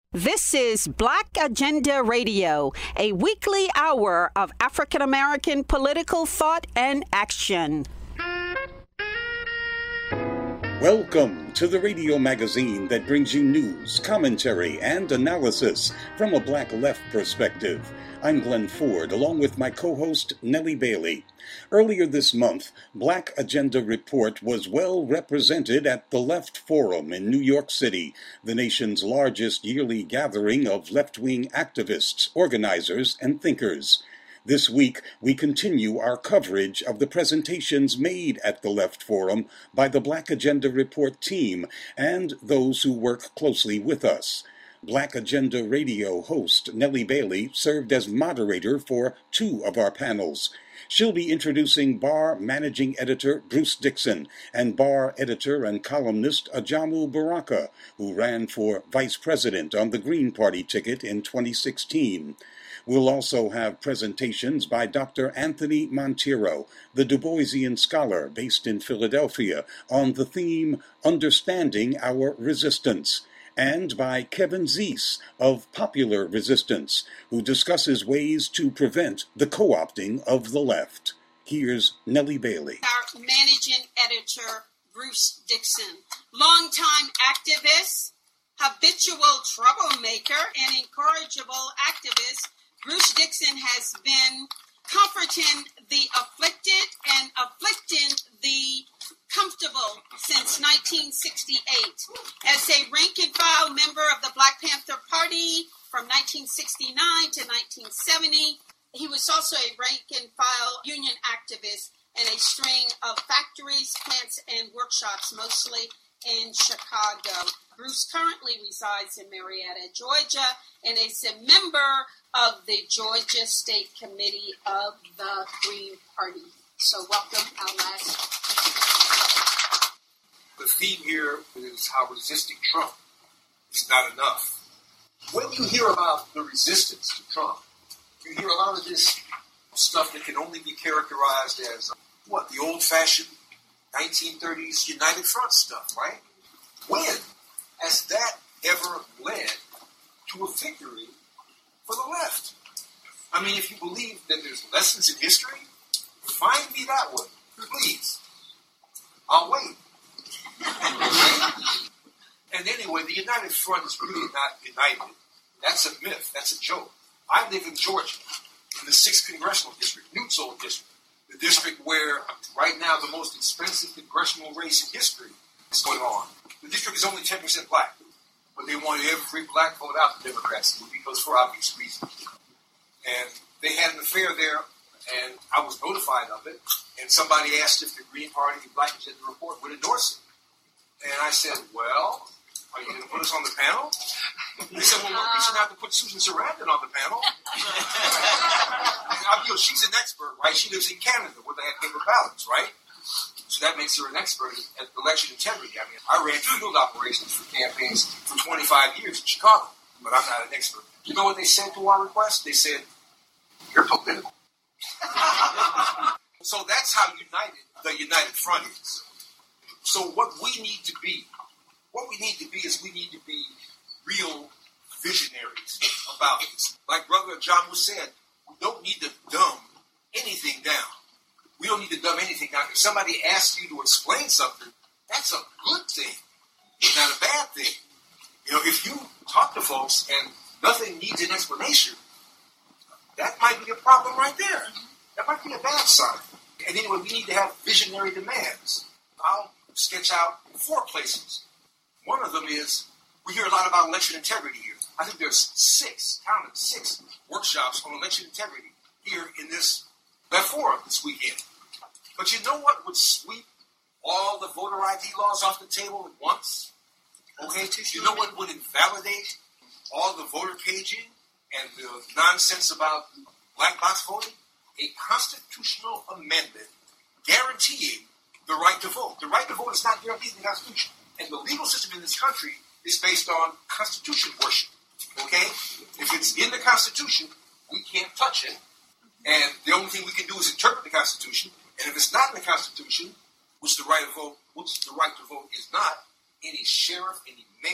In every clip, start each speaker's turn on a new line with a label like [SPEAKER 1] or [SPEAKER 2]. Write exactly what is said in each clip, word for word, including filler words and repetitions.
[SPEAKER 1] This is Black Agenda Radio, a weekly hour of African American political thought and action.
[SPEAKER 2] Welcome to the radio magazine that brings you news, commentary, and analysis from a Black left perspective. I'm Glenn Ford, along with my co-host Nellie Bailey. Earlier this month, Black Agenda Report was well represented at the Left Forum in New York City, the nation's largest yearly gathering of left-wing activists, organizers, and thinkers. This week, we continue our coverage of the presentations made at the Left Forum by the Black Agenda Report team and those who work closely with us. Black Agenda Radio host Nellie Bailey served as moderator for two of our panels. She'll be introducing B A R managing editor Bruce Dixon and B A R editor and columnist Ajamu Baraka, who ran for vice president on the Green Party ticket in twenty sixteen. We'll also have presentations by Doctor Anthony Monteiro, the Du Boisian scholar based in Philadelphia, on the theme Understanding Our Resistance, and by Kevin Zeese of Popular Resistance, who discusses ways to prevent the co-opting of the left. Here's Nellie Bailey.
[SPEAKER 3] Our managing editor, Bruce Dixon, longtime activist, habitual troublemaker, and incorrigible activist, Bruce Dixon has been comforting the afflicted and afflicting the comfortable since nineteen sixty-eight. As a rank-and-file member of the Black Panther Party from nineteen sixty-nine to nineteen seventy, he was also a rank-and-file union activist in a string of factories, plants, and workshops, mostly in Chicago. Bruce currently resides in Marietta, Georgia, and is a member of the Georgia State Committee of the Green Party. So welcome, our last.
[SPEAKER 4] The theme here is how resisting Trump is not enough. When you hear about the resistance to Trump, you hear a lot of this stuff that can only be characterized as, what, the old-fashioned nineteen thirties United Front stuff, right? When has that ever led to a victory for the left? I mean, if you believe that there's lessons in history, find me that one, please. I'll wait. And anyway, the United Front is really not united. That's a myth. That's a joke. I live in Georgia, in the sixth Congressional District, Newt's old district, the district where right now the most expensive congressional race in history is going on. The district is only ten percent black, but they want every black vote out, the Democrats, because for obvious reasons. And they had an affair there, and I was notified of it, and somebody asked if the Green Party, the Black Agenda Report, would endorse it. And I said, well, are you going to put us on the panel? They said, well, we're reaching out to put Susan Sarandon on the panel. I feel she's an expert, right? She lives in Canada where they have paper ballots, right? So that makes her an expert at election integrity. I mean, I ran field operations for campaigns for twenty-five years in Chicago, but I'm not an expert. You know what they said to our request? They said, you're political. So that's how united the United Front is. So what we need to be, what we need to be is we need to be real visionaries about this. Like Brother Ajamu said, we don't need to dumb anything down. We don't need to dumb anything down. If somebody asks you to explain something, that's a good thing. It's not a bad thing. You know, if you talk to folks and nothing needs an explanation, that might be a problem right there. That might be a bad sign. And anyway, we need to have visionary demands. I'll sketch out four places. One of them is, we hear a lot about election integrity here. I think there's six, count it, six workshops on election integrity here in this Left Forum this weekend. But you know what would sweep all the voter I D laws off the table at once? Okay, you know what would invalidate all the voter caging and the nonsense about black box voting? A constitutional amendment guaranteeing the right to vote. The right to vote is not guaranteed in the Constitution. And the legal system in this country is based on Constitution worship. Okay? If it's in the Constitution, we can't touch it. And the only thing we can do is interpret the Constitution. And if it's not in the Constitution, which the right to vote, which the right to vote is not, any sheriff, any mayor,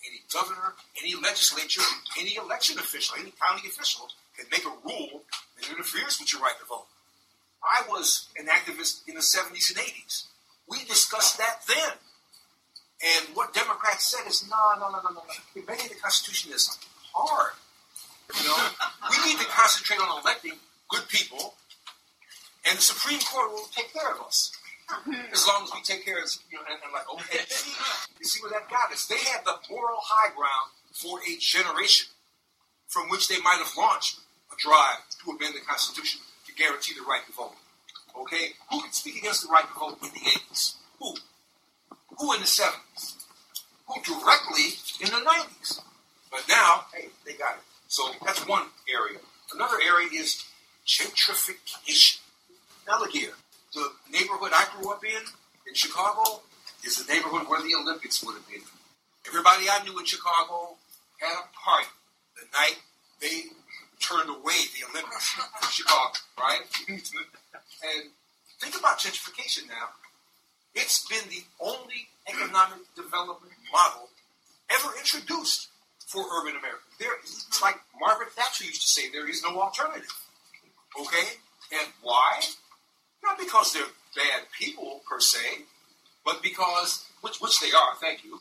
[SPEAKER 4] any governor, any legislature, any election official, any county official can make a rule that interferes with your right to vote. I was an activist in the seventies and eighties. We discussed that then. And what Democrats said is, no, no, no, no, no. Amending the Constitution is hard. You know, we need to concentrate on electing good people, and the Supreme Court will take care of us. As long as we take care of it, you know, and I'm like, okay, see, you see where that got us? They had the moral high ground for a generation from which they might have launched a drive to amend the Constitution to guarantee the right to vote. Okay? Who could speak against the right to vote in the eighties? Who? Who in the seventies? Who directly in the nineties? But now, hey, they got it. So that's one area. Another area is gentrification. Now look here. The neighborhood I grew up in, in Chicago, is the neighborhood where the Olympics would have been. Everybody I knew in Chicago had a party the night they turned away the Olympics in Chicago, right? And think about gentrification now. It's been the only economic development model ever introduced for urban America. There, it's like Margaret Thatcher used to say, there is no alternative. Okay? And why? Not because they're bad people, per se, but because, which, which they are, thank you.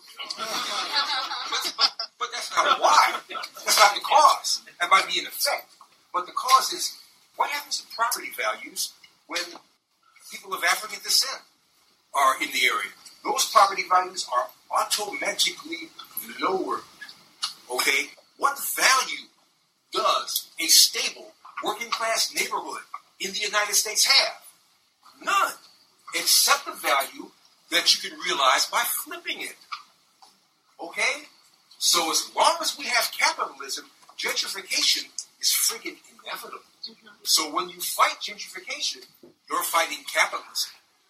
[SPEAKER 4] but, but, but that's not why. That's not the cause. That might be an effect. But the cause is, what happens to property values when people of African descent are in the area? Those property values are automatically lowered. Okay? What value does a stable working-class neighborhood in the United States have? None. Except the value that you can realize by flipping it. Okay? So as long as we have capitalism, gentrification is freaking inevitable. Mm-hmm. So when you fight gentrification, you're fighting capitalism.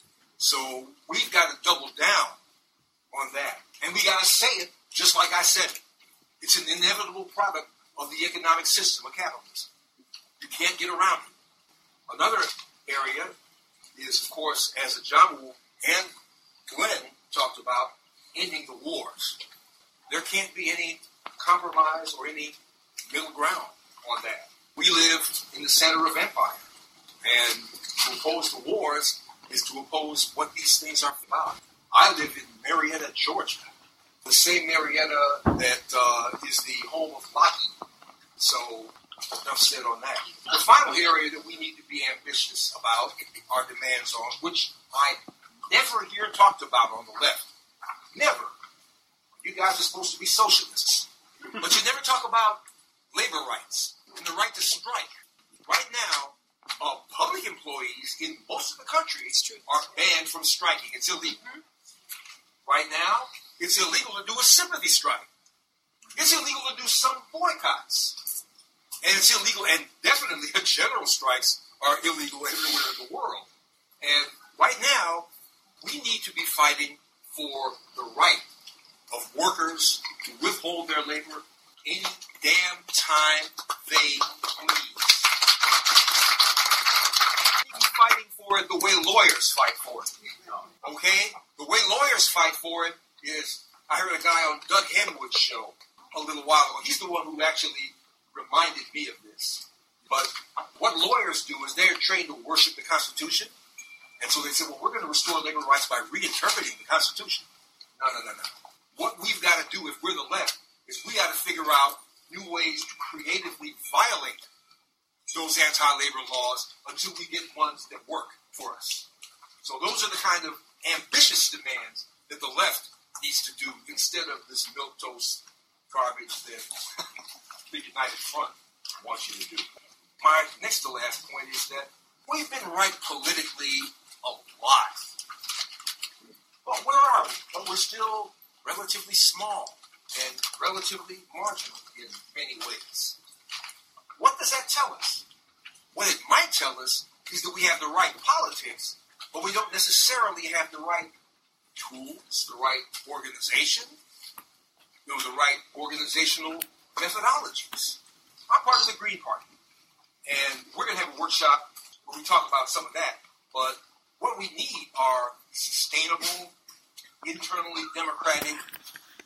[SPEAKER 4] So we've got to double down on that. And we got to say it just like I said it. It's an inevitable product of the economic system of capitalism. You can't get around it. Another area is, of course, as Ajamu and Glenn talked about, ending the wars. There can't be any compromise or any middle ground on that. We live in the center of empire. And to oppose the wars is to oppose what these things are about. I live in Marietta, Georgia. The same Marietta that uh, is the home of Lockheed. So, enough said on that. The final area that we need to be ambitious about are demands on, which I never hear talked about on the left. Never. You guys are supposed to be socialists. But you never talk about labor rights and the right to strike. Right now, uh, public employees in most of the country are banned from striking. It's illegal. Right now, it's illegal to do a sympathy strike. It's illegal to do some boycotts. And it's illegal, and definitely general strikes are illegal everywhere in the world. And right now, we need to be fighting for the right of workers to withhold their labor any damn time they please. We're fighting for it the way lawyers fight for it. Okay? The way lawyers fight for it is, I heard a guy on Doug Henwood's show a little while ago. He's the one who actually reminded me of this. But what lawyers do is they're trained to worship the Constitution. And so they say, well, we're going to restore labor rights by reinterpreting the Constitution. No, no, no, no. What we've got to do if we're the left is we got to figure out new ways to creatively violate those anti-labor laws until we get ones that work for us. So those are the kind of ambitious demands that the left needs to do instead of this milquetoast garbage that the United Front wants you to do. My next to last point is that we've been right politically a lot. But where are we? Well, we're still relatively small and relatively marginal in many ways. What does that tell us? What it might tell us is that we have the right politics, but we don't necessarily have the right tools, the right organization, you know, the right organizational methodologies. I'm part of the Green Party, and we're going to have a workshop where we talk about some of that, but what we need are sustainable, internally democratic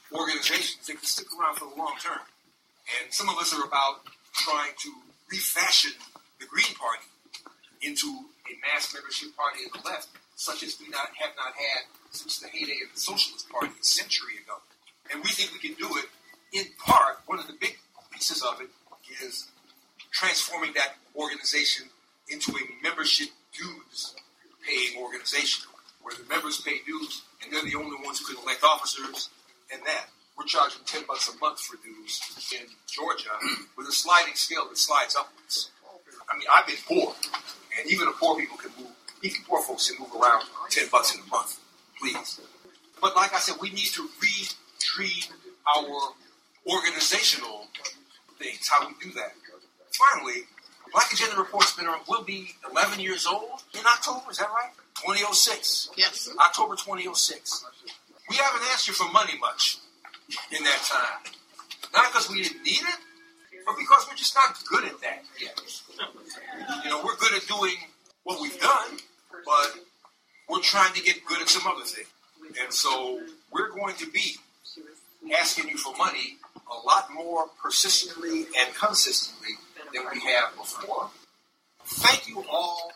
[SPEAKER 4] organizations that can stick around for the long term. And some of us are about trying to refashion the Green Party into a mass membership party of the left, such as we not have not had since the heyday of the Socialist Party a century ago. And we think we can do it in part. One of the big pieces of it is transforming that organization into a membership dues paying organization, where the members pay dues and they're the only ones who can elect officers. And that we're charging ten bucks a month for dues in Georgia with a sliding scale that slides upwards. I mean, I've been poor, and even the poor people can move. Even poor folks can move around ten bucks in a month, please. But like I said, we need to retreat our organizational things, how we do that. Finally, Black Agenda Report's been around, will be eleven years old in October, is that right? twenty oh six.
[SPEAKER 5] Yes.
[SPEAKER 4] October twenty oh six. We haven't asked you for money much in that time. Not because we didn't need it, but because we're just not good at that yet. You know, we're good at doing what we've done, but we're trying to get good at some other things. And so we're going to be asking you for money a lot more persistently and consistently than we have before. Thank you all.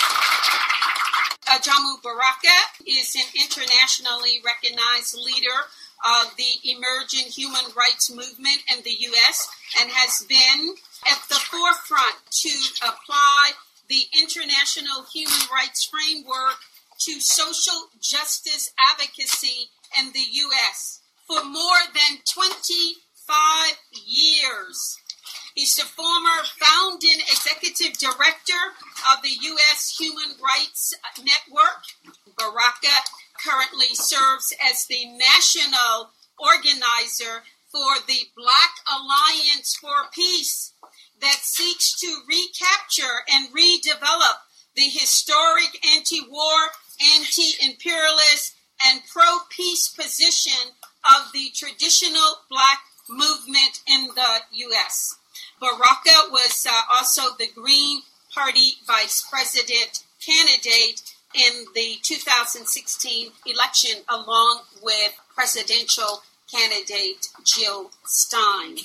[SPEAKER 3] Ajamu Baraka is an internationally recognized leader of the emerging human rights movement in the U S and has been at the forefront to apply the international human rights framework to social justice advocacy in the U S for more than twenty-five years. He's the former founding executive director of the U S Human Rights Network. Baraka currently serves as the national organizer for the Black Alliance for Peace that seeks to recapture and redevelop the historic anti-war, anti-imperialist, and pro-peace position of the traditional Black movement in the U S. Baraka was uh, also the Green Party vice president candidate in the two thousand sixteen election, along with presidential candidate Jill Stein.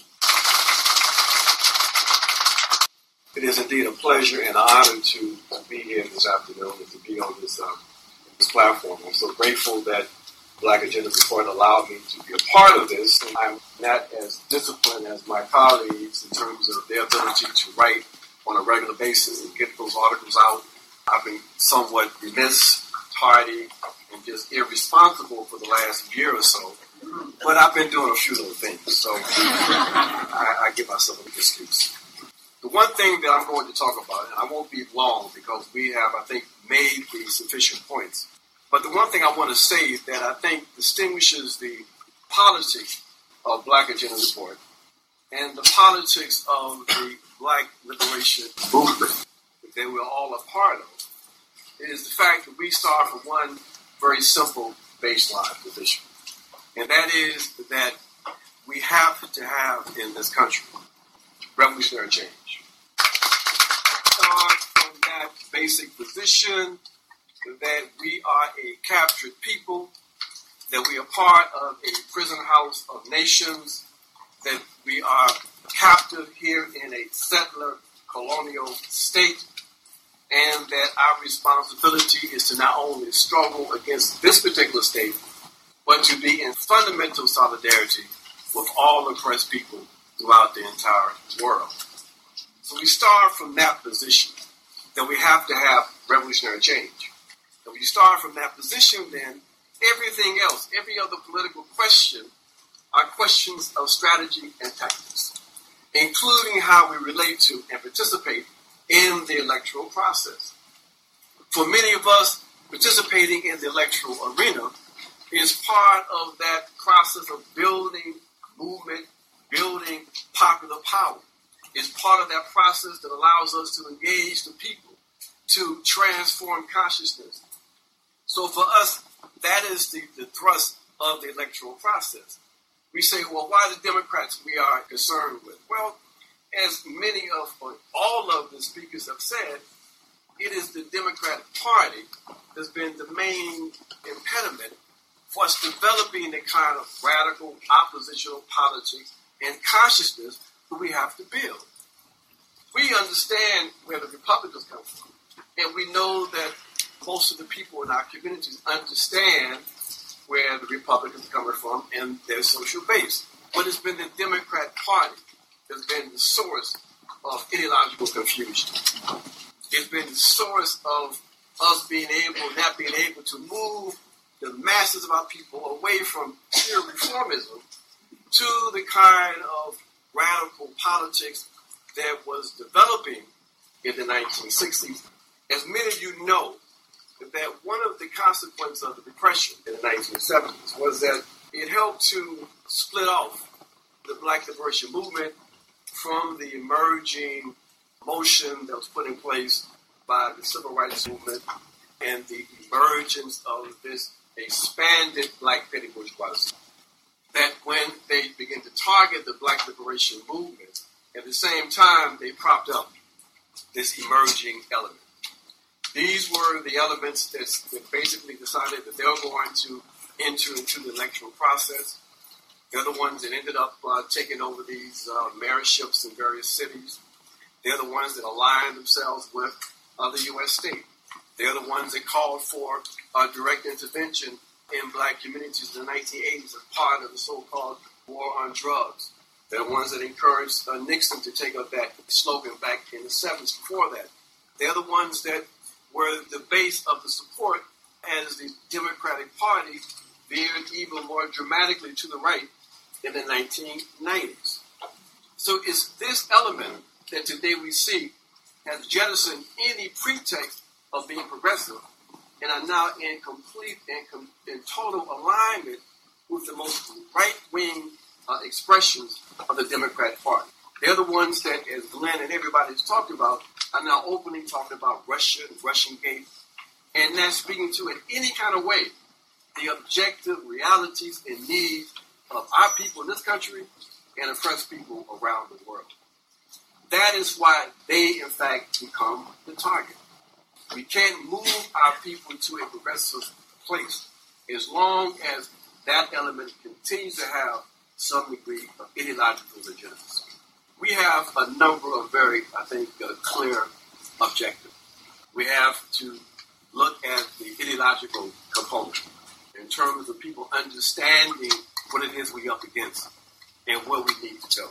[SPEAKER 6] It is indeed a pleasure and an honor to be here this afternoon and to be on this, um, this platform. I'm so grateful that Black Agenda Report allowed me to be a part of this. I'm not as disciplined as my colleagues in terms of their ability to write on a regular basis and get those articles out. I've been somewhat remiss, tardy, and just irresponsible for the last year or so. But I've been doing a few little things, so I, I give myself an excuse. The one thing that I'm going to talk about, and I won't be long because we have, I think, made the sufficient points. But the one thing I want to say that I think distinguishes the politics of Black Agenda Report and the politics of the Black liberation movement that we're all a part of is the fact that we start from one very simple baseline position. And that is that we have to have in this country revolutionary change. Start from that basic position that we are a captured people, that we are part of a prison house of nations, that we are captive here in a settler colonial state, and that our responsibility is to not only struggle against this particular state, but to be in fundamental solidarity with all oppressed people throughout the entire world. So we start from that position, that we have to have revolutionary change. If you start from that position, then everything else, every other political question, are questions of strategy and tactics, including how we relate to and participate in the electoral process. For many of us, participating in the electoral arena is part of that process of building movement, building popular power. It's part of that process that allows us to engage the people, to transform consciousness. So for us, that is the, the thrust of the electoral process. We say, well, why the Democrats we are concerned with? Well, as many of, or all of the speakers have said, it is the Democratic Party that's been the main impediment for us developing the kind of radical oppositional politics and consciousness that we have to build. We understand where the Republicans come from, and we know that most of the people in our communities understand where the Republicans are coming from and their social base. But it's been the Democrat Party that's been the source of ideological confusion. It's been the source of us being able, not being able to move the masses of our people away from pure reformism to the kind of radical politics that was developing in the nineteen sixties. As many of you know, that one of the consequences of the repression in the nineteen seventies was that it helped to split off the Black liberation movement from the emerging motion that was put in place by the civil rights movement and the emergence of this expanded Black petty bourgeoisie. That when they began to target the Black liberation movement, at the same time they propped up this emerging element. These were the elements that, that basically decided that they were going to enter into the electoral process. They're the ones that ended up uh, taking over these uh, mayorships in various cities. They're the ones that aligned themselves with other U S states. They're the ones that called for uh, direct intervention in Black communities in the nineteen eighties as part of the so-called war on drugs. They're the ones that encouraged uh, Nixon to take up that slogan back in the seventies before that. They're the ones that were the base of the support as the Democratic Party veered even more dramatically to the right in the nineteen nineties. So it's this element that today we see has jettisoned any pretext of being progressive and are now in complete and com- in total alignment with the most right-wing uh, expressions of the Democratic Party. They're the ones that, as Glenn and everybody's talked about, are now openly talking about Russia and Russian Gate, and not speaking to in any kind of way the objective realities and needs of our people in this country and oppressed people around the world. That is why they, in fact, become the target. We can't move our people to a progressive place as long as that element continues to have some degree of ideological legitimacy. We have a number of very, I think, uh, clear objectives. We have to look at the ideological component in terms of people understanding what it is we're up against and where we need to go.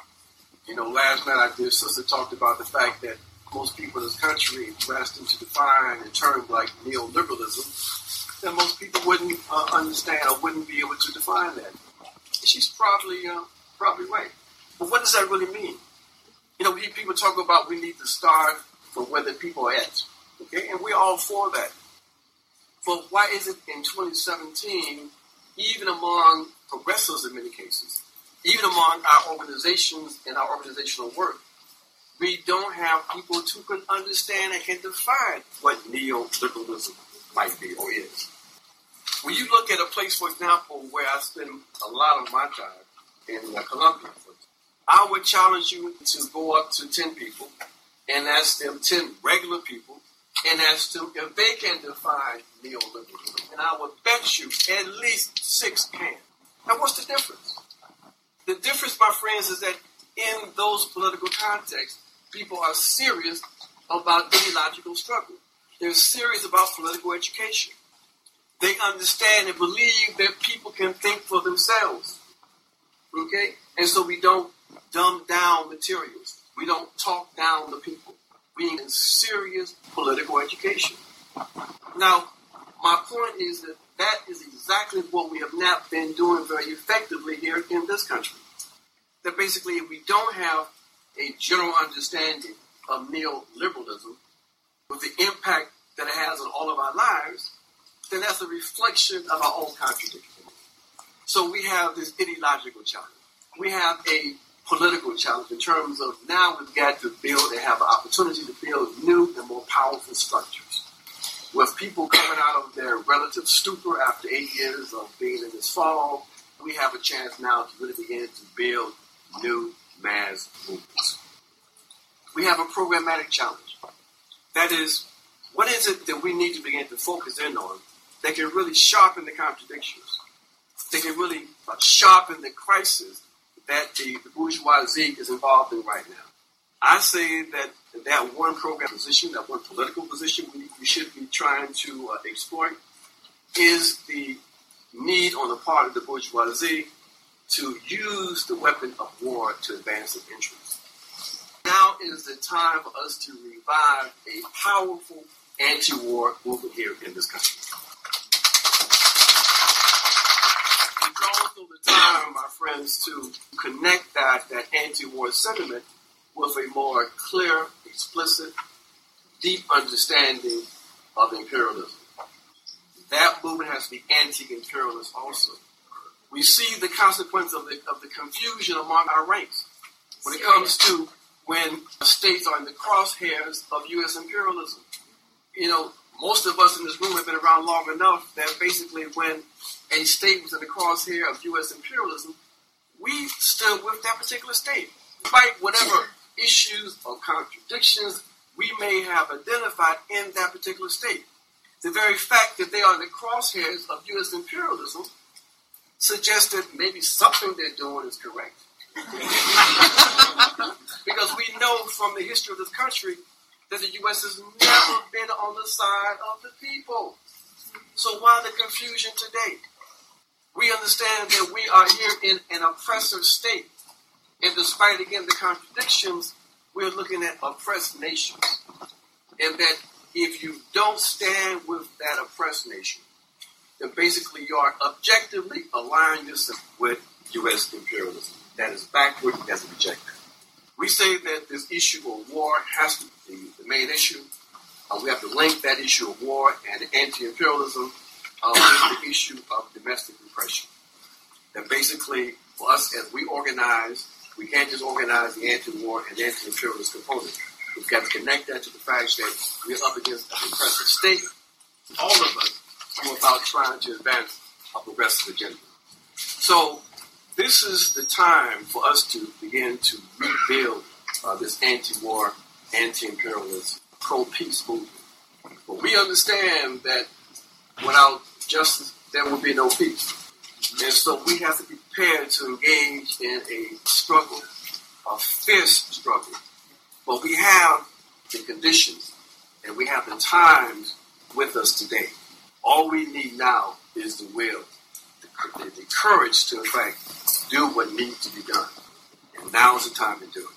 [SPEAKER 6] You know, last night our dear sister talked about the fact that most people in this country asked them to define a term like neoliberalism, that most people wouldn't uh, understand or wouldn't be able to define that. And she's probably uh, probably right. But what does that really mean? You know, people talk about we need to start from where the people are at, okay? And we're all for that. But why is it in twenty seventeen, even among progressives in many cases, even among our organizations and our organizational work, we don't have people who can understand and can define what neoliberalism might be or is. When you look at a place, for example, where I spend a lot of my time in uh, Colombia, I would challenge you to go up to ten people and ask them, ten regular people, and ask them if they can define neoliberalism. And I would bet you at least six can. Now, what's the difference? The difference, my friends, is that in those political contexts, people are serious about ideological struggle. They're serious about political education. They understand and believe that people can think for themselves. Okay? And so we don't dumb down materials. We don't talk down the people. We need serious political education. Now, my point is that that is exactly what we have not been doing very effectively here in this country. That basically if we don't have a general understanding of neoliberalism with the impact that it has on all of our lives, then that's a reflection of our own contradiction. So we have this ideological challenge. We have a political challenge in terms of now we've got to build and have an opportunity to build new and more powerful structures. With people coming out of their relative stupor after eight years of being in this fall, we have a chance now to really begin to build new mass movements. We have a programmatic challenge. That is, what is it that we need to begin to focus in on that can really sharpen the contradictions. They can really uh, sharpen the crisis that the, the bourgeoisie is involved in right now. I say that that one program position, that one political position we, we should be trying to uh, exploit is the need on the part of the bourgeoisie to use the weapon of war to advance its interests. Now is the time for us to revive a powerful anti-war movement here in this country. It's also the time, my friends, to connect that, that anti-war sentiment with a more clear, explicit, deep understanding of imperialism. That movement has to be anti-imperialist also. We see the consequence of the, of the confusion among our ranks when it comes to when states are in the crosshairs of U S imperialism. You know, most of us in this room have been around long enough that basically when a state was in the crosshair of U S imperialism, we stood with that particular state. Despite whatever issues or contradictions we may have identified in that particular state. The very fact that they are in the crosshairs of U S imperialism suggests that maybe something they're doing is correct. Because we know from the history of this country that the U S has never been on the side of the people. So why the confusion today? We understand that we are here in an oppressive state. And despite, again, the contradictions, we're looking at oppressed nations. And that if you don't stand with that oppressed nation, then basically you are objectively aligning yourself with U S imperialism. That is backward, that's rejected. We say that this issue of war has to be the main issue. Uh, we have to link that issue of war and anti-imperialism uh, with the issue of domestic repression. And basically, for us as we organize, we can't just organize the anti-war and anti-imperialist component. We've got to connect that to the fact that we're up against a repressive state. All of us are about trying to advance a progressive agenda. So this is the time for us to begin to rebuild uh, this anti-war, anti-imperialist, pro-peace movement. But we understand that without justice, there will be no peace. And so we have to be prepared to engage in a struggle, a fierce struggle. But we have the conditions and we have the times with us today. All we need now is the will, the, the courage to, in fact, do what needs to be done. And now is the time to do it.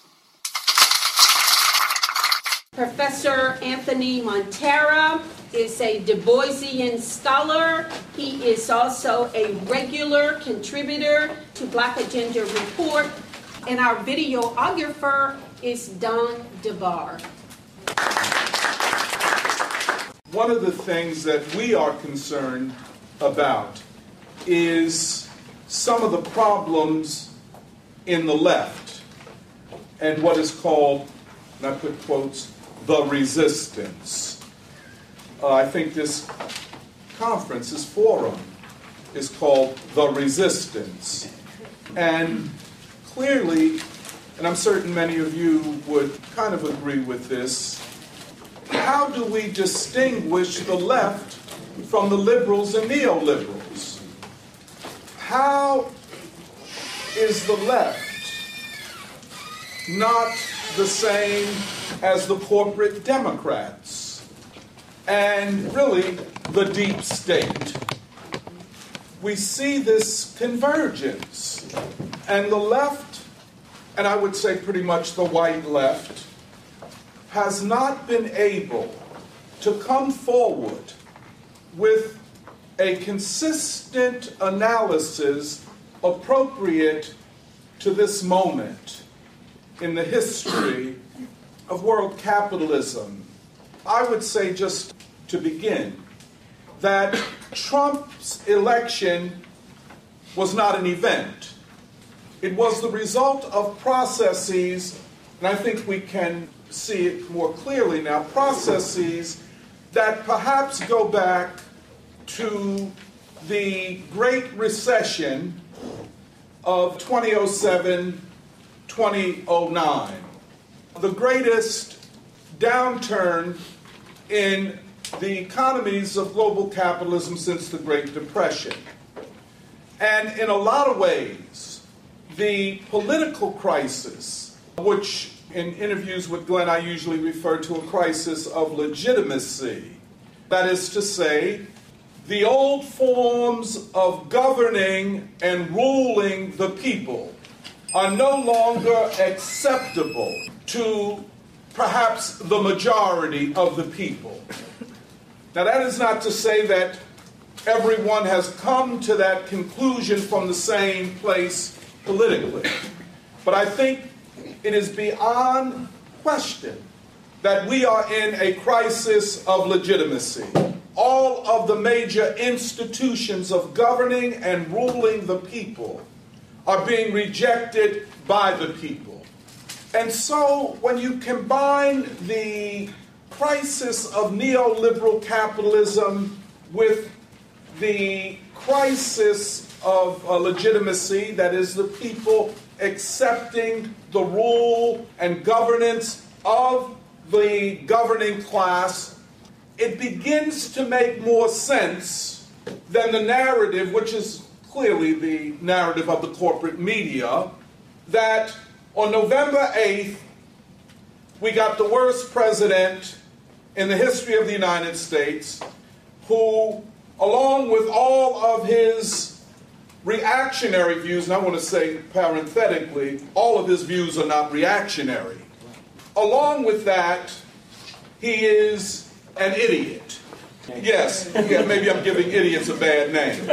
[SPEAKER 1] Professor Anthony Monteiro is a Du Boisian scholar. He is also a regular contributor to Black Agenda Report. And our videographer is Don DeBar.
[SPEAKER 5] One of the things that we are concerned about is some of the problems in the left and what is called, and I put quotes, the resistance. Uh, I think this conference, this forum, is called The Resistance. And clearly, and I'm certain many of you would kind of agree with this, how do we distinguish the left from the liberals and neoliberals? How is the left not the same as the corporate Democrats and really the deep state? We see this convergence, and the left, and I would say pretty much the white left, has not been able to come forward with a consistent analysis appropriate to this moment in the history of world capitalism. I would say, just to begin, that Trump's election was not an event. It was the result of processes, and I think we can see it more clearly now, processes that perhaps go back to the Great Recession of two thousand seven, two thousand nine. The greatest downturn in the economies of global capitalism since the Great Depression. And in a lot of ways, the political crisis, which in interviews with Glenn I usually refer to a crisis of legitimacy, that is to say, the old forms of governing and ruling the people are no longer acceptable to perhaps the majority of the people. Now, that is not to say that everyone has come to that conclusion from the same place politically. But I think it is beyond question that we are in a crisis of legitimacy. All of the major institutions of governing and ruling the people are being rejected by the people. And so when you combine the crisis of neoliberal capitalism with the crisis of uh, legitimacy, that is the people accepting the rule and governance of the governing class, it begins to make more sense than the narrative, which is clearly the narrative of the corporate media, that on November eighth, we got the worst president in the history of the United States, who, along with all of his reactionary views, and I want to say parenthetically, all of his views are not reactionary. Along with that, he is an idiot. Yes, yeah, maybe I'm giving idiots a bad name.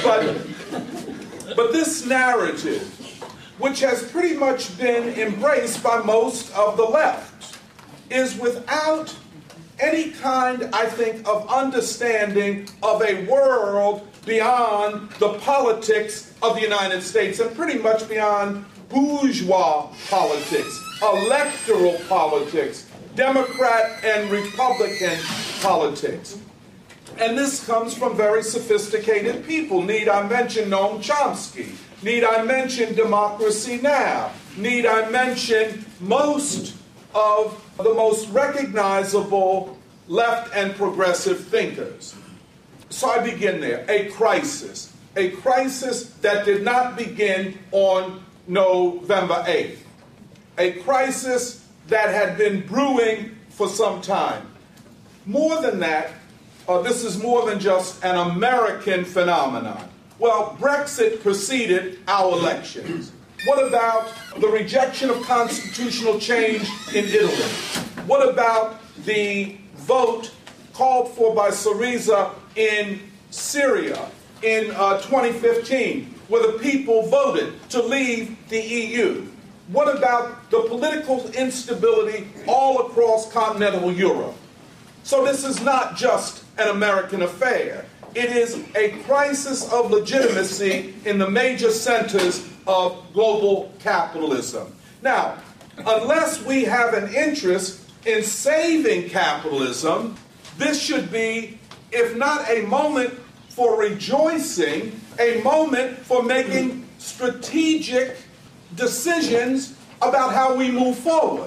[SPEAKER 5] But, but this narrative, which has pretty much been embraced by most of the left, is without any kind, I think, of understanding of a world beyond the politics of the United States and pretty much beyond bourgeois politics, electoral politics, Democrat and Republican politics. And this comes from very sophisticated people. Need I mention Noam Chomsky? Need I mention Democracy Now? Need I mention most of the most recognizable left and progressive thinkers? So I begin there. A crisis. A crisis that did not begin on November eighth. A crisis that had been brewing for some time. More than that, uh, this is more than just an American phenomenon. Well, Brexit preceded our elections. What about the rejection of constitutional change in Italy? What about the vote called for by Syriza in Syria in uh, twenty fifteen, where the people voted to leave the E U? What about the political instability all across continental Europe? So this is not just an American affair. It is a crisis of legitimacy in the major centers of global capitalism. Now, unless we have an interest in saving capitalism, this should be, if not a moment for rejoicing, a moment for making strategic decisions about how we move forward.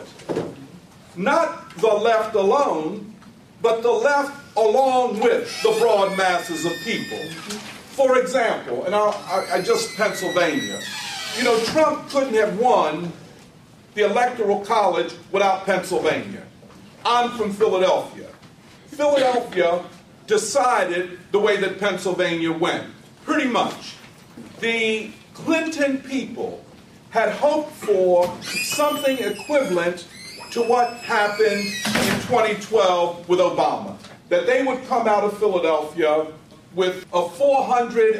[SPEAKER 5] Not the left alone, but the left along with the broad masses of people. For example, and I'll, I, I just Pennsylvania. You know, Trump couldn't have won the Electoral College without Pennsylvania. I'm from Philadelphia. Philadelphia decided the way that Pennsylvania went, pretty much. The Clinton people had hoped for something equivalent to what happened in twenty twelve with Obama. That they would come out of Philadelphia with a four hundred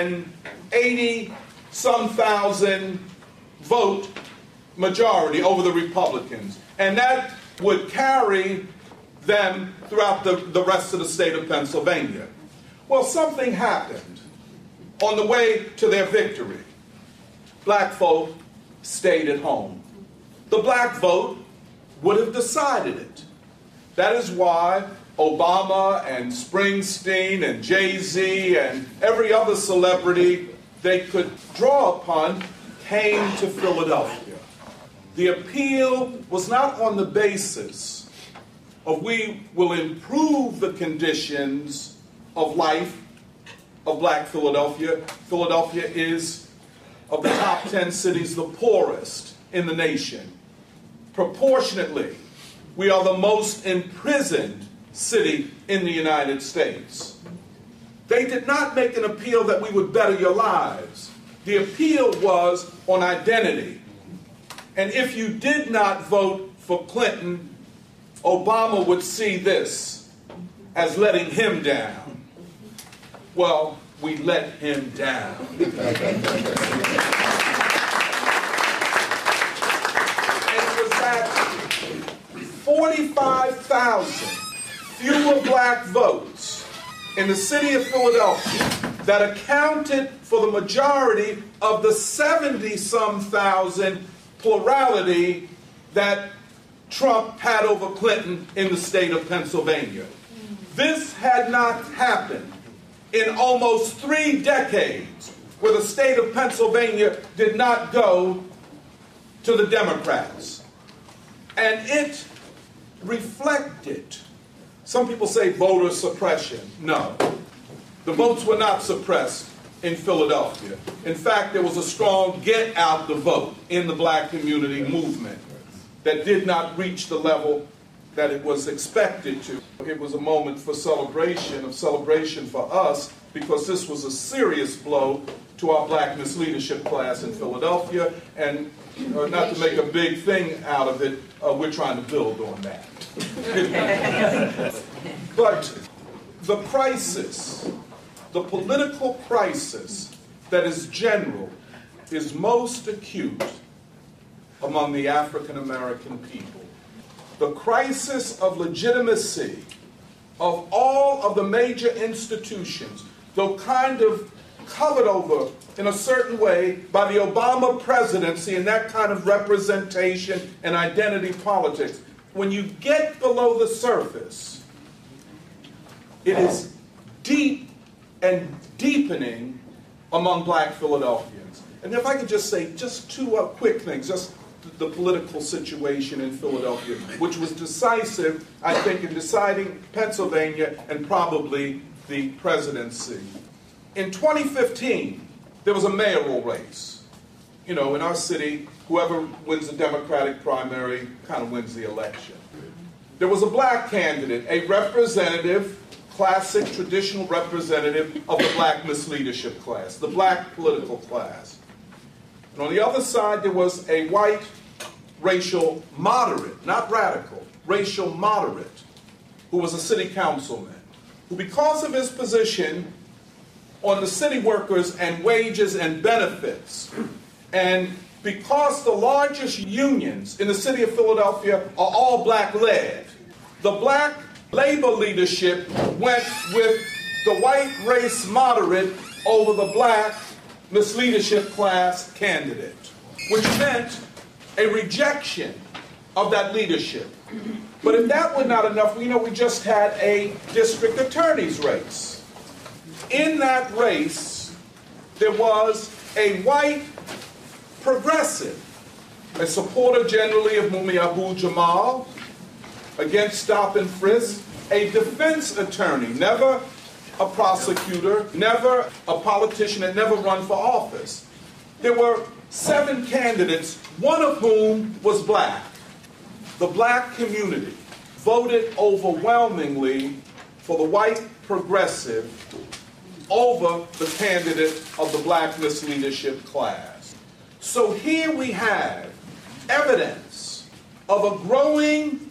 [SPEAKER 5] eighty some thousand vote majority over the Republicans. And that would carry them throughout the, the rest of the state of Pennsylvania. Well, something happened on the way to their victory. Black folk stayed at home. The black vote would have decided it. That is why Obama and Springsteen and Jay-Z and every other celebrity they could draw upon came to Philadelphia. The appeal was not on the basis of we will improve the conditions of life of Black Philadelphia. Philadelphia is, of the top ten cities, the poorest in the nation. Proportionately, we are the most imprisoned city in the United States. They did not make an appeal that we would better your lives. The appeal was on identity. And if you did not vote for Clinton, Obama would see this as letting him down. Well, we let him down. And it was that forty-five thousand fewer black votes in the city of Philadelphia that accounted for the majority of the seventy-some thousand plurality that Trump had over Clinton in the state of Pennsylvania. This had not happened in almost three decades, where the state of Pennsylvania did not go to the Democrats. And it reflected, some people say voter suppression. No, the votes were not suppressed in Philadelphia. In fact, there was a strong get out the vote in the black community movement that did not reach the level that it was expected to. It was a moment for celebration, of celebration for us, because this was a serious blow to our black misleadership class in Philadelphia, and uh, not to make a big thing out of it, uh, we're trying to build on that. But the crisis, the political crisis that is general, is most acute among the African American people. The crisis of legitimacy of all of the major institutions, though kind of covered over in a certain way by the Obama presidency and that kind of representation and identity politics, when you get below the surface, it is deep and deepening among black Philadelphians. And if I could just say just two uh, quick things, just the political situation in Philadelphia, which was decisive, I think, in deciding Pennsylvania and probably the presidency. In twenty fifteen, there was a mayoral race. You know, in our city, whoever wins the Democratic primary kind of wins the election. There was a black candidate, a representative, classic, traditional representative of the black misleadership class, the black political class. And on the other side, there was a white racial moderate, not radical, racial moderate, who was a city councilman, who, because of his position on the city workers and wages and benefits, and because the largest unions in the city of Philadelphia are all black-led, the black labor leadership went with the white race moderate over the black misleadership class candidate, which meant a rejection of that leadership. But if that were not enough, you know, we just had a district attorney's race. In that race, there was a white progressive, a supporter generally of Mumia Abu-Jamal, against stop and frisk, a defense attorney, never a prosecutor, never a politician, had never run for office. There were seven candidates, one of whom was black. The black community voted overwhelmingly for the white progressive over the candidate of the black misleadership class. So here we have evidence of a growing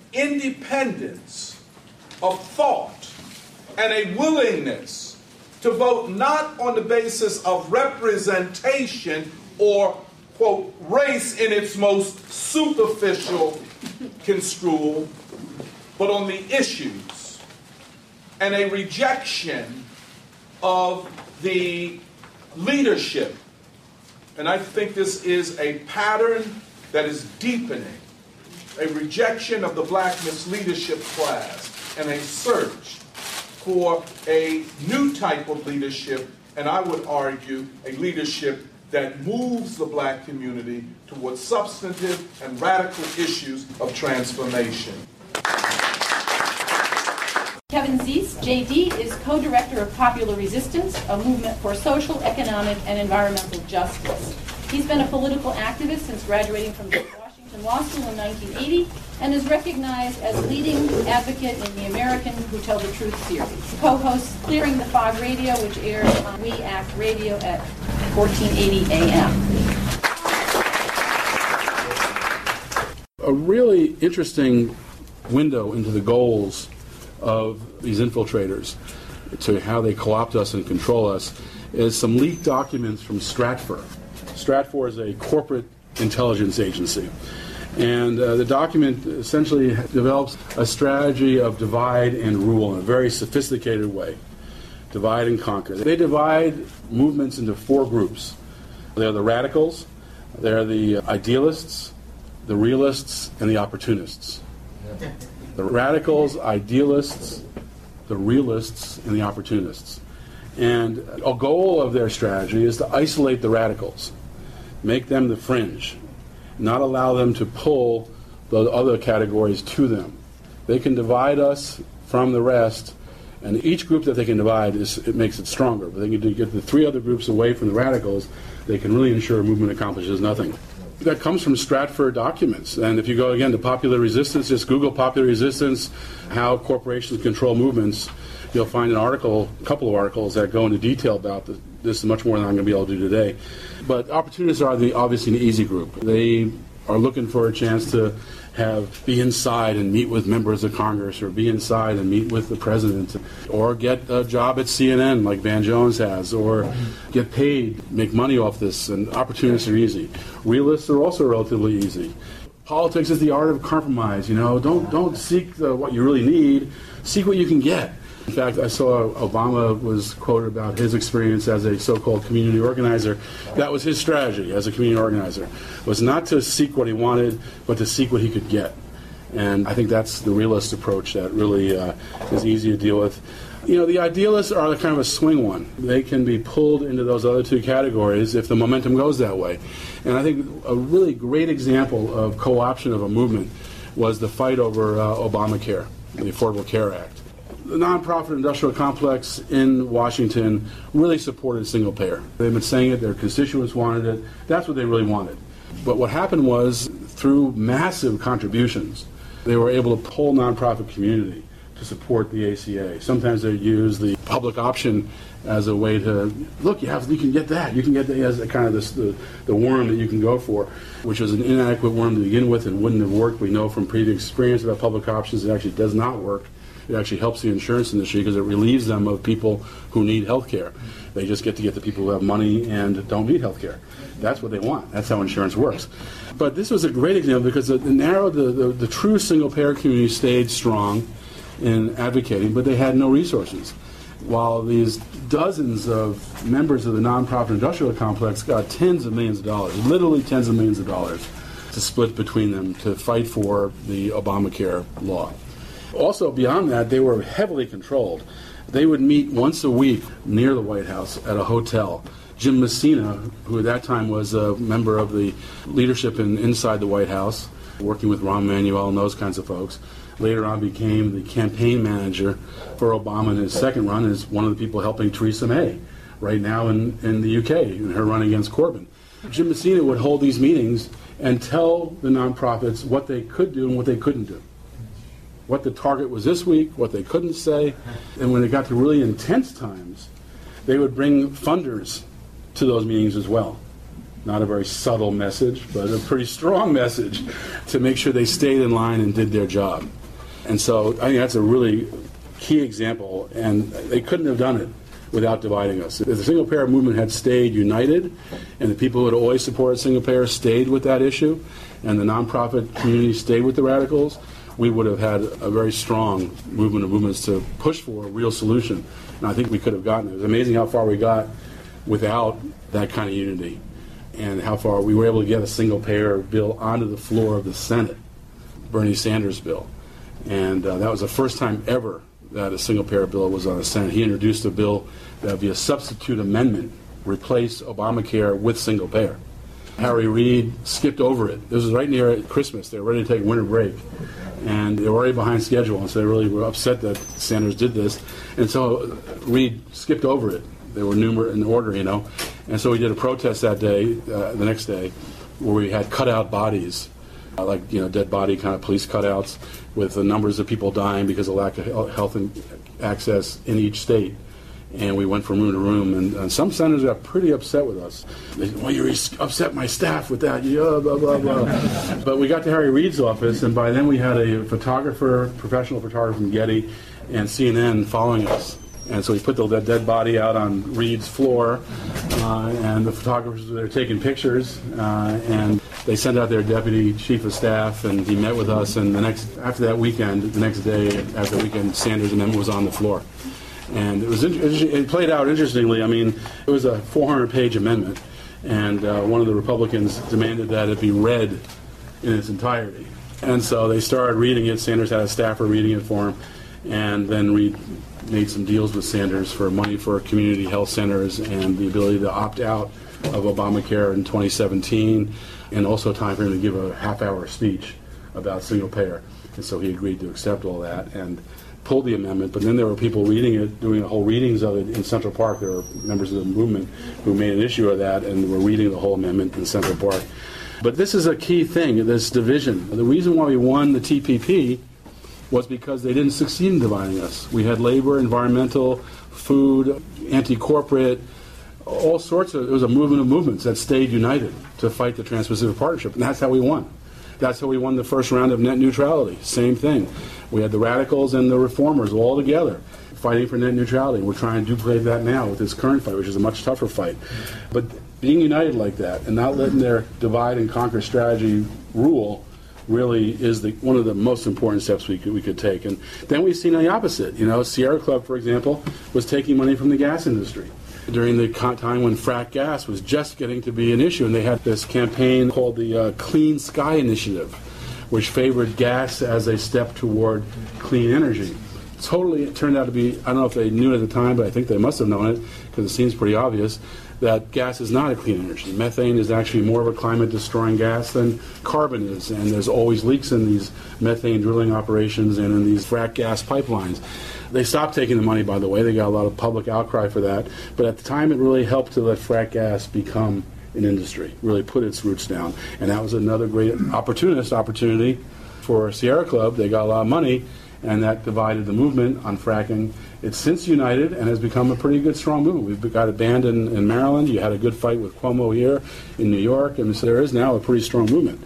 [SPEAKER 5] independence of thought and a willingness to vote not on the basis of representation or, quote, race in its most superficial construal, but on the issues, and a rejection of the leadership. And I think this is a pattern that is deepening, a rejection of the black misleadership class and a search for a new type of leadership, and I would argue a leadership that moves the black community towards substantive and radical issues of transformation.
[SPEAKER 7] Kevin Zeese, J D, is co-director of Popular Resistance, a movement for social, economic, and environmental justice. He's been a political activist since graduating from George Washington Law School in nineteen eighty and is recognized as leading advocate in the American Who Tell the Truth series. Co-hosts Clearing the Fog Radio, which airs on We Act Radio at fourteen eighty A M.
[SPEAKER 8] A really interesting window into the goals of these infiltrators, to how they co-opt us and control us, is some leaked documents from Stratfor. Stratfor is a corporate intelligence agency. And uh, the document essentially develops a strategy of divide and rule in a very sophisticated way. Divide and conquer. They divide movements into four groups. They're the radicals, they're the idealists, the realists, and the opportunists. The radicals, idealists, the realists, and the opportunists. And a goal of their strategy is to isolate the radicals, make them the fringe, not allow them to pull the other categories to them. They can divide us from the rest, and each group that they can divide, is, it makes it stronger. But they can get the three other groups away from the radicals, they can really ensure a movement accomplishes nothing. That comes from Stratfor documents. And if you go again to Popular Resistance, just Google Popular Resistance, how corporations control movements, you'll find an article, a couple of articles that go into detail about this. This is much more than I'm going to be able to do today. But opportunists are the, obviously an easy group. They are looking for a chance to have be inside and meet with members of Congress, or be inside and meet with the president, or get a job at C N N like Van Jones has, or get paid, make money off this. And opportunists are easy. Realists are also relatively easy. Politics is the art of compromise. You know, don't don't seek the, what you really need. Seek what you can get. In fact, I saw Obama was quoted about his experience as a so-called community organizer. That was his strategy as a community organizer, was not to seek what he wanted, but to seek what he could get. And I think that's the realist approach that really uh, is easy to deal with. You know, the idealists are kind of a swing one. They can be pulled into those other two categories if the momentum goes that way. And I think a really great example of co-option of a movement was the fight over uh, Obamacare, the Affordable Care Act. The nonprofit industrial complex in Washington really supported single payer. They've been saying it, their constituents wanted it, that's what they really wanted. But what happened was, through massive contributions, they were able to pull nonprofit community to support the A C A. Sometimes they use the public option as a way to, look, you have, you can get that, you can get that as a kind of this, the, the worm that you can go for, which was an inadequate worm to begin with and wouldn't have worked. We know from previous experience about public options it actually does not work. It actually helps the insurance industry because it relieves them of people who need health care. They just get to get the people who have money and don't need health care. That's what they want. That's how insurance works. But this was a great example because it narrowed the, the, the true single-payer community stayed strong in advocating, but they had no resources. While these dozens of members of the nonprofit industrial complex got tens of millions of dollars, literally tens of millions of dollars, to split between them to fight for the Obamacare law. Also, beyond that, they were heavily controlled. They would meet once a week near the White House at a hotel. Jim Messina, who at that time was a member of the leadership in, inside the White House, working with Rahm Emanuel and those kinds of folks, later on became the campaign manager for Obama in his second run, as one of the people helping Theresa May right now in, in the U K in her run against Corbyn. Jim Messina would hold these meetings and tell the nonprofits what they could do and what they couldn't do. What the target was this week, what they couldn't say. And when it got to really intense times, they would bring funders to those meetings as well. Not a very subtle message, but a pretty strong message to make sure they stayed in line and did their job. And so I think that's a really key example, and they couldn't have done it without dividing us. If the single-payer movement had stayed united, and the people who had always supported single-payer stayed with that issue, and the nonprofit community stayed with the radicals, we would have had a very strong movement of movements to push for a real solution. And I think we could have gotten it. It was amazing how far we got without that kind of unity, and how far we were able to get a single-payer bill onto the floor of the Senate, Bernie Sanders' bill. And uh, that was the first time ever that a single-payer bill was on the Senate. He introduced a bill that would be a substitute amendment, replace Obamacare with single-payer. Harry Reid skipped over it. This was right near Christmas. They were ready to take winter break. And they were already behind schedule, and so they really were upset that Sanders did this. And so Reed skipped over it. They were numerous in order, you know. And so we did a protest that day, uh, the next day, where we had cutout bodies, uh, like, you know, dead body kind of police cutouts with the numbers of people dying because of lack of health and access in each state. And we went from room to room, and, and some senators got pretty upset with us. They said, well, you upset my staff with that, yeah, blah, blah, blah. But we got to Harry Reid's office, and by then we had a photographer, professional photographer from Getty and C N N following us. And so we put the dead body out on Reid's floor, uh, and the photographers were there taking pictures, uh, and they sent out their deputy chief of staff, and he met with us, and the next, after that weekend, the next day after the weekend, Sanders' amendment was on the floor. And it was it played out interestingly. I mean, it was a four hundred page amendment, and uh, one of the Republicans demanded that it be read in its entirety. And so they started reading it. Sanders had a staffer reading it for him, and then Reid made some deals with Sanders for money for community health centers and the ability to opt out of Obamacare in twenty seventeen, and also time for him to give a half-hour speech about single payer. And so he agreed to accept all that and pulled the amendment. But then there were people reading it, doing whole readings of it in Central Park. There were members of the movement who made an issue of that and were reading the whole amendment in Central Park. But this is a key thing, this division. The reason why we won the T P P was because they didn't succeed in dividing us. We had labor, environmental, food, anti-corporate, all sorts of, it was a movement of movements that stayed united to fight the Trans-Pacific Partnership, and that's how we won. That's how we won the first round of net neutrality. Same thing. We had the radicals and the reformers all together fighting for net neutrality. We're trying to duplicate that now with this current fight, which is a much tougher fight. But being united like that and not letting their divide and conquer strategy rule really is the, one of the most important steps we could, we could take. And then we've seen the opposite. You know, Sierra Club, for example, was taking money from the gas industry during the time when frack gas was just getting to be an issue, and they had this campaign called the uh, Clean Sky Initiative, which favored gas as a step toward clean energy. Totally, it turned out to be, I don't know if they knew it at the time, but I think they must have known it, because it seems pretty obvious, that gas is not a clean energy. Methane is actually more of a climate-destroying gas than carbon is, and there's always leaks in these methane drilling operations and in these frack gas pipelines. They stopped taking the money, by the way. They got a lot of public outcry for that. But at the time, it really helped to let frack gas become an industry, really put its roots down. And that was another great opportunist opportunity for Sierra Club. They got a lot of money, and that divided the movement on fracking. It's since united and has become a pretty good, strong movement. We've got it banned in, in Maryland. You had a good fight with Cuomo here in New York, and so there is now a pretty strong movement.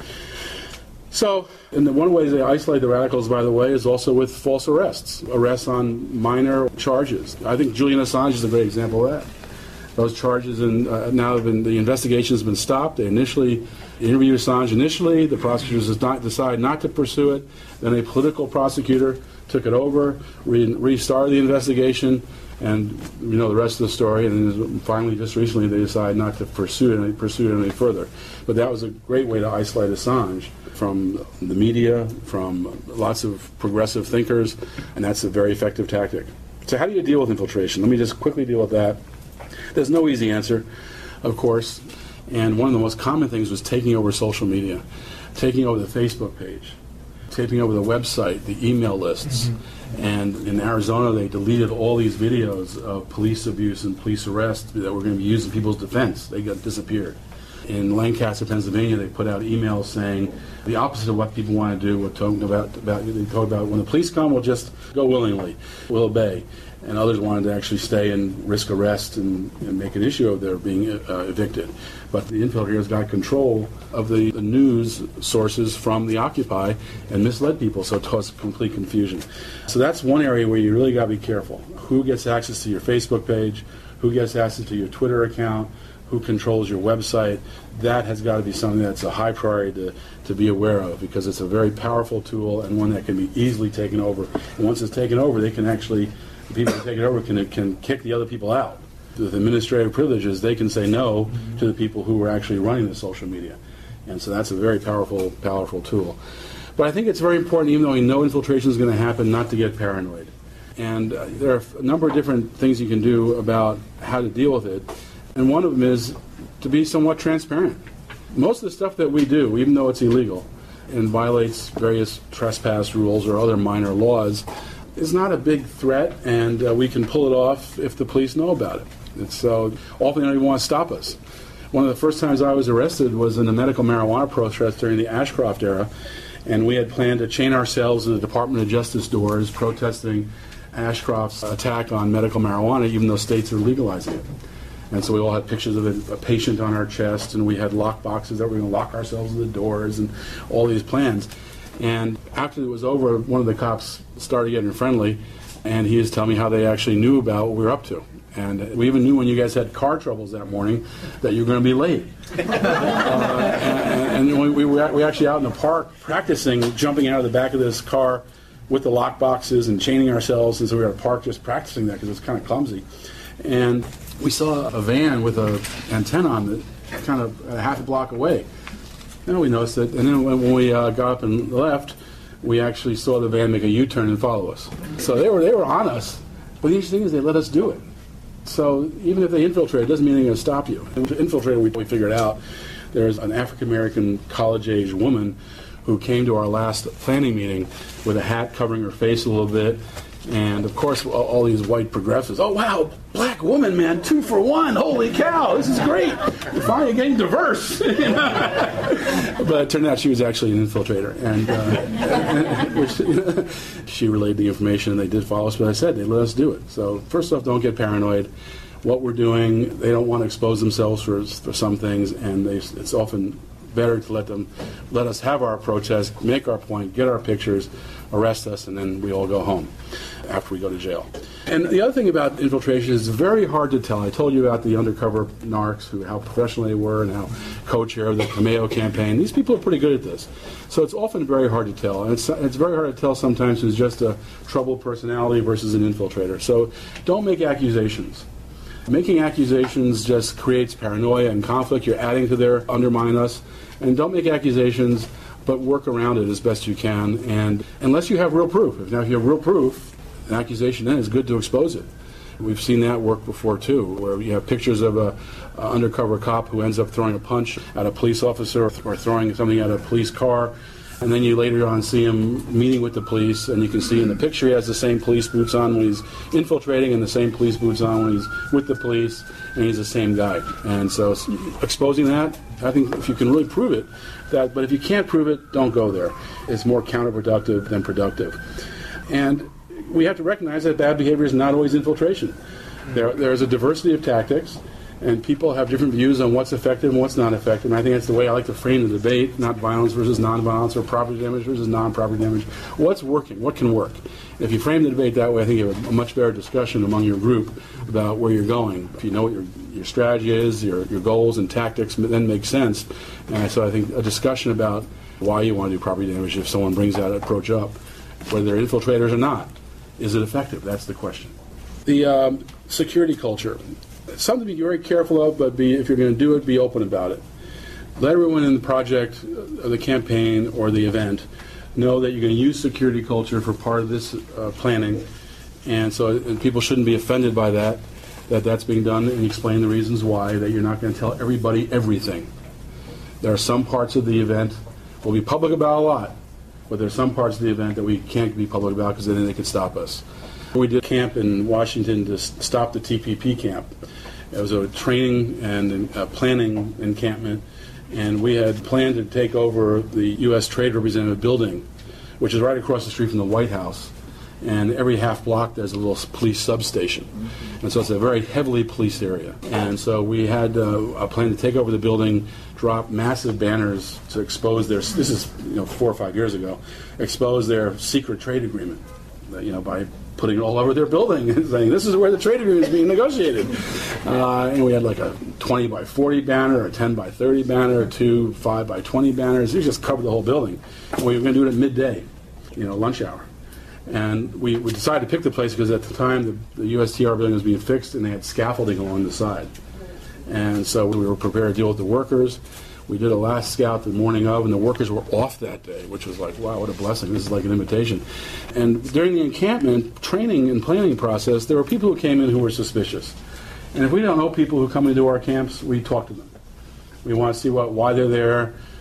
[SPEAKER 8] So, and the one way they isolate the radicals, by the way, is also with false arrests, arrests on minor charges. I think Julian Assange is a great example of that. Those charges and uh, now have been, the investigation has been stopped. They initially interviewed Assange initially. The prosecutors did not decide not to pursue it. Then a political prosecutor took it over, re- restarted the investigation, and you know the rest of the story. And then finally, just recently, they decided not to pursue it any, pursue it any further. But that was a great way to isolate Assange from the media, from lots of progressive thinkers, and that's a very effective tactic. So how do you deal with infiltration? Let me just quickly deal with that. There's no easy answer, of course, and one of the most common things was taking over social media, taking over the Facebook page, taking over the website, the email lists, mm-hmm. and in Arizona they deleted all these videos of police abuse and police arrests that were going to be used in people's defense. They got disappeared. In Lancaster, Pennsylvania, they put out emails saying the opposite of what people want to do. We're talking about, about they talk about when the police come, we'll just go willingly, we'll obey. And others wanted to actually stay and risk arrest and, and make an issue of their being uh, evicted. But the infiltrators got control of the, the news sources from the Occupy and misled people, so it caused complete confusion. So that's one area where you really got to be careful. Who gets access to your Facebook page? Who gets access to your Twitter account? Who controls your website? That has got to be something that's a high priority to, to be aware of, because it's a very powerful tool and one that can be easily taken over. And once it's taken over, they can actually, the people who take it over can, can kick the other people out. With administrative privileges, they can say no mm-hmm. to the people who are actually running the social media. And so that's a very powerful, powerful tool. But I think it's very important, even though we know infiltration is going to happen, not to get paranoid. And uh, there are a number of different things you can do about how to deal with it. And one of them is to be somewhat transparent. Most of the stuff that we do, even though it's illegal, and violates various trespass rules or other minor laws is not a big threat, and uh, we can pull it off if the police know about it. And so often they don't even want to stop us. One of the first times I was arrested was in the medical marijuana protest during the Ashcroft era, and we had planned to chain ourselves to the Department of Justice doors protesting Ashcroft's attack on medical marijuana, even though states are legalizing it. And so we all had pictures of a, a patient on our chest, and we had lock boxes that we were going to lock ourselves in the doors, and all these plans. And after it was over, one of the cops started getting friendly, and he was telling me how they actually knew about what we were up to. And we even knew when you guys had car troubles that morning that you were going to be late. uh, and and we, we were we actually out in the park practicing jumping out of the back of this car with the lock boxes and chaining ourselves. And so we were at a park just practicing that because it was kind of clumsy. And we saw a van with an antenna on it kind of a half a block away. And we noticed it. And then when, when we uh, got up and left, we actually saw the van make a U-turn and follow us. So they were they were on us. But the interesting thing is they let us do it. So even if they infiltrate, it doesn't mean they're going to stop you. Infiltrator, we, we figured out there's an African-American college-age woman who came to our last planning meeting with a hat covering her face a little bit. And, of course, all, all these white progressives, oh, wow, black woman, man, two for one, holy cow, this is great. You're finally getting diverse. But it turned out she was actually an infiltrator. And uh, which, she relayed the information, and they did follow us. But I said, they let us do it. So, first off, don't get paranoid. What we're doing, they don't want to expose themselves for, for some things, and they, it's often better to let them, let us have our protest, make our point, get our pictures, arrest us, and then we all go home after we go to jail. And the other thing about infiltration is it's very hard to tell. I told you about the undercover narcs, who how professional they were and how co-chair of the Cameo campaign. These people are pretty good at this. So it's often very hard to tell. And it's, it's very hard to tell sometimes who's just a troubled personality versus an infiltrator. So don't make accusations. Making accusations just creates paranoia and conflict. You're adding to their undermine us. And don't make accusations, but work around it as best you can. And unless you have real proof. If now if you have real proof, an accusation then is good to expose it. We've seen that work before too, where you have pictures of a, a undercover cop who ends up throwing a punch at a police officer or, th- or throwing something at a police car. And then you later on see him meeting with the police, and you can see in the picture he has the same police boots on when he's infiltrating and the same police boots on when he's with the police, and he's the same guy. And so exposing that, I think if you can really prove it, that. But if you can't prove it, don't go there. It's more counterproductive than productive. And we have to recognize that bad behavior is not always infiltration. There, there's a diversity of tactics, and people have different views on what's effective and what's not effective. And I think that's the way I like to frame the debate, not violence versus nonviolence or property damage versus non-property damage. What's working? What can work? If you frame the debate that way, I think you have a much better discussion among your group about where you're going. If you know what your, your strategy is, your, your goals and tactics then make sense. And so I think a discussion about why you want to do property damage, if someone brings that approach up, whether they're infiltrators or not, is it effective? That's the question. The um, security culture. Something to be very careful of, but be, if you're going to do it, be open about it. Let everyone in the project, or the campaign, or the event know that you're going to use security culture for part of this uh, planning, and so and people shouldn't be offended by that, that that's being done, and explain the reasons why, that you're not going to tell everybody everything. There are some parts of the event we'll be public about a lot, but there are some parts of the event that we can't be public about because then they could stop us. We did a camp in Washington to stop the T P P camp. It was a training and uh, planning encampment, and we had planned to take over the U S Trade Representative building, which is right across the street from the White House. And every half block there's a little police substation. And so it's a very heavily policed area. And so we had uh, a plan to take over the building, drop massive banners to expose their, this is you know four or five years ago, expose their secret trade agreement, you know, by putting it all over their building and saying, this is where the trade agreement is being negotiated. Uh, and we had like a twenty by forty banner, a ten by thirty banner, two five by twenty banners. We just covered the whole building. And we were going to do it at midday, you know, lunch hour. And we, we decided to pick the place because at the time the, the U S T R building was being fixed and they had scaffolding along the side. And so we were prepared to deal with the workers. We did a last scout the morning of, and the workers were off that day, which was like, wow, what a blessing. This is like an invitation. And during the encampment training and planning process, there were people who came in who were suspicious. And if we don't know people who come into our camps, we talk to them. We want to see what, why they're there,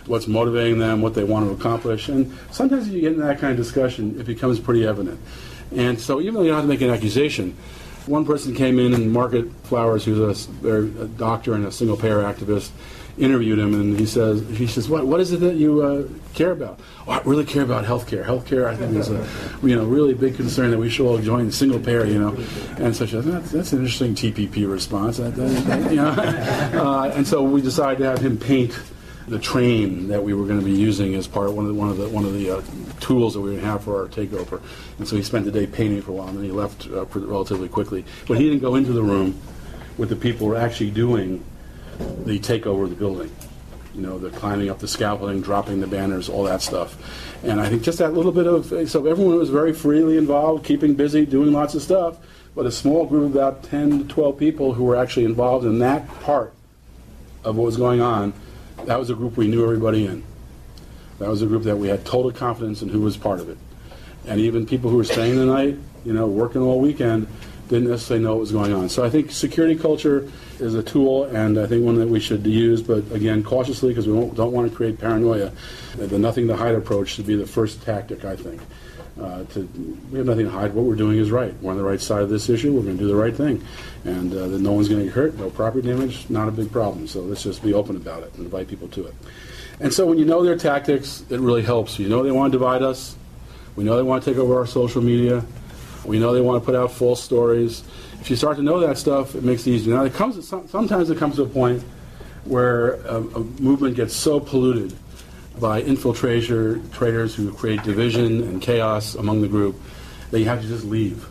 [SPEAKER 8] what's motivating them, what they want to accomplish. And sometimes if you get in that kind of discussion, it becomes pretty evident. And so even though you don't have to make an accusation, one person came in and Margaret Flowers, who's a, a doctor and a single-payer activist, interviewed him, and he says, he says, what, what is it that you uh, care about? Oh, I really care about healthcare. Healthcare, I think, is a you know really big concern that we should all join single payer. You know, and so she says, that's, that's an interesting T P P response. That, that, that, you know? uh, and so we decided to have him paint the train that we were going to be using as part of one of the one of the one of the uh, tools that we would have for our takeover. And so he spent the day painting for a while, and then he left uh, relatively quickly. But he didn't go into the room with the people who were actually doing the takeover of the building. You know, the climbing up the scaffolding, dropping the banners, all that stuff. And I think just that little bit of, so everyone was very freely involved, keeping busy, doing lots of stuff, but a small group of about ten to twelve people who were actually involved in that part of what was going on, that was a group we knew everybody in. That was a group that we had total confidence in who was part of it. And even people who were staying the night, you know, working all weekend, didn't necessarily know what was going on. So I think security culture is a tool, and I think one that we should use, but again, cautiously, because we don't, don't want to create paranoia. The nothing to hide approach should be the first tactic, I think. Uh, to, we have nothing to hide. What we're doing is right. We're on the right side of this issue. We're going to do the right thing. And uh, that no one's going to get hurt, no property damage, not a big problem. So let's just be open about it and invite people to it. And so when you know their tactics, it really helps. You know they want to divide us. We know they want to take over our social media. We know they want to put out false stories. If you start to know that stuff, it makes it easier. Now, it comes. Sometimes it comes to a point where a, a movement gets so polluted by infiltrator traders who create division and chaos among the group that you have to just leave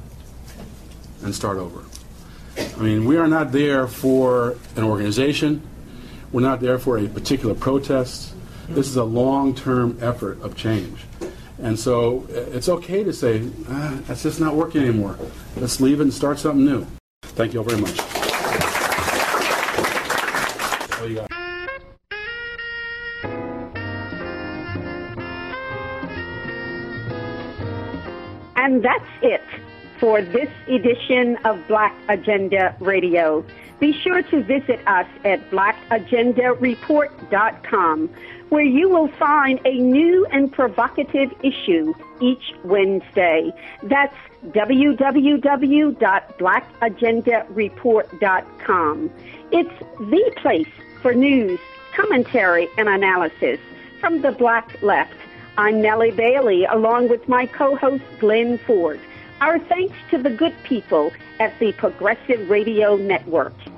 [SPEAKER 8] and start over. I mean, we are not there for an organization. We're not there for a particular protest. This is a long-term effort of change. And so it's okay to say, ah, that's just not working anymore. Let's leave it and start something new. Thank you all very much. Oh, you got
[SPEAKER 9] And that's it for this edition of Black Agenda Radio. Be sure to visit us at black agenda report dot com, where you will find a new and provocative issue each Wednesday. That's w w w dot black agenda report dot com. It's the place for news, commentary, and analysis from the Black Left. I'm Nellie Bailey, along with my co-host Glenn Ford. Our thanks to the good people at the Progressive Radio Network.